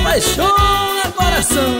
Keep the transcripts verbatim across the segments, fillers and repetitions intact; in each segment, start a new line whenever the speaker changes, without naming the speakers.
apaixona coração.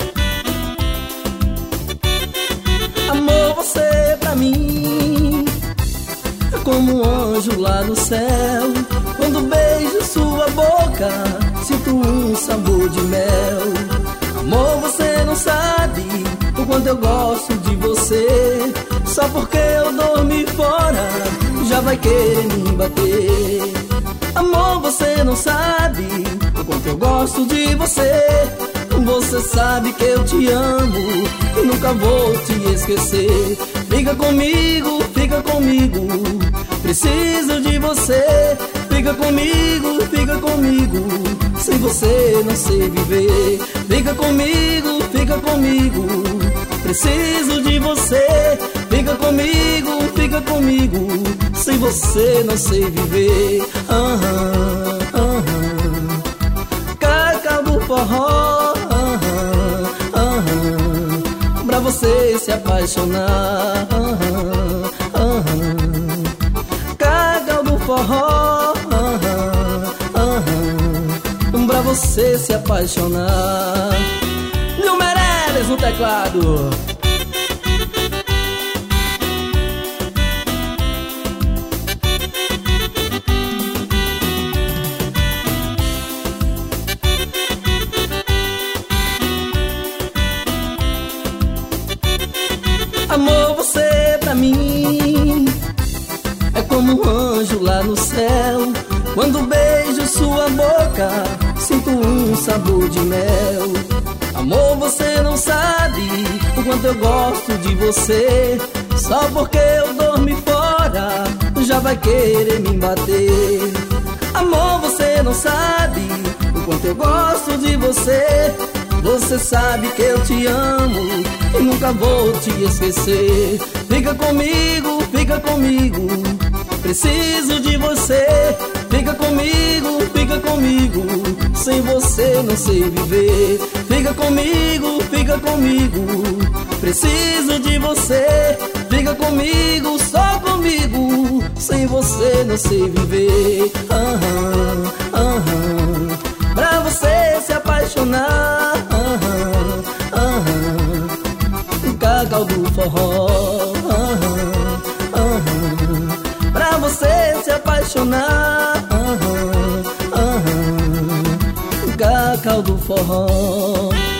Amor, você pra mim é como um anjo lá no céu. Quando beijo sua boca, sinto um sabor de mel. Amor, você não sabe o quanto eu gosto de você. Só porque eu dormi fora, já vai querer me bater. Amor, você não sabe o quanto eu gosto de você. Você sabe que eu te amo e nunca vou te esquecer. Fica comigo, fica comigo, preciso de você. Fica comigo, fica comigo, sem você não sei viver. Fica comigo, fica comigo, preciso de você. Fica comigo, fica comigo, sem você não sei viver. Aham, aham. Cacau do forró, aham, aham. Pra você se apaixonar, aham, aham. Cacau do forró, aham, aham. Pra você se apaixonar. Nil Meirelles no teclado. Amor, você pra mim é como um anjo lá no céu. Quando beijo sua boca, sinto um sabor de mel. Amor, você não sabe o quanto eu gosto de você. Só porque eu dormi fora, já vai querer me bater. Amor, você não sabe o quanto eu gosto de você. Você sabe que eu te amo e nunca vou te esquecer. Fica comigo, fica comigo, preciso de você. Fica comigo, fica comigo, sem você não sei viver. Fica comigo, fica comigo, preciso de você. Fica comigo, só comigo, sem você não sei viver. Aham, aham. Pra você se apaixonar, aham, aham. Cacau do forró, aham, aham. Pra você se apaixonar, aham, aham. Cacau do forró.